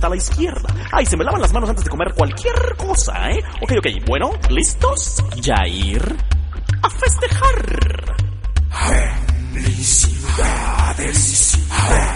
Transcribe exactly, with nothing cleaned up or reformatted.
a la izquierda. Ay, se me lavan las manos antes de comer cualquier cosa, ¿eh? Ok, ok, bueno, ¿listos? Jair, a festejar. Felicidades.